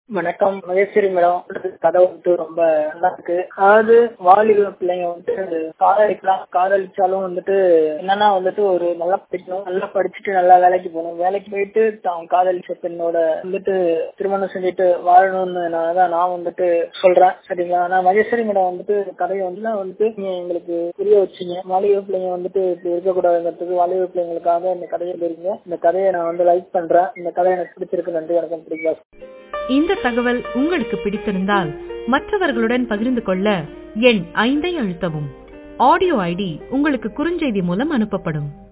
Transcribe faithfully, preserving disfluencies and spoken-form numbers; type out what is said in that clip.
வணக்கம் மகேஸ்வரி மேடம். கதை வந்துட்டு ரொம்ப நல்லா இருக்கு. அதாவது வாலிப பிள்ளைங்க வந்துட்டு காதலிக்கலாம், காதலிச்சாலும் வந்துட்டு என்னன்னா வந்துட்டு ஒரு நல்லா படிக்கணும், நல்லா படிச்சுட்டு நல்லா வேலைக்கு போகணும், வேலைக்கு போயிட்டு தான் காதலிச்ச பெண்ணோட வந்துட்டு திருமணம் செஞ்சுட்டு வாழணும்னு நான் தான் நான் வந்துட்டு சொல்றேன். சரிங்களா? ஆனா மகேஸ்வரி மேடம் வந்துட்டு கதையை வந்து வந்துட்டு நீங்க எங்களுக்கு புரிய வச்சீங்க. வாலிப பிள்ளைங்க வந்துட்டு இப்படி இருக்கக்கூடாதுங்கிறதுக்கு வாலிப பிள்ளைங்களுக்காக இந்த கதையை போறீங்க. இந்த கதையை நான் வந்து லைக் பண்றேன். இந்த கதை எனக்கு பிடிச்சிருக்கு. நன்றி, வணக்கம். பிடிக்கா. இந்த தகவல் உங்களுக்கு பிடித்திருந்தால் மற்றவர்களுடன் பகிர்ந்து கொள்ள எண் ஐந்தை அழுத்தவும். ஆடியோ ஐடி உங்களுக்கு குறுஞ்செய்தி மூலம் அனுப்பப்படும்.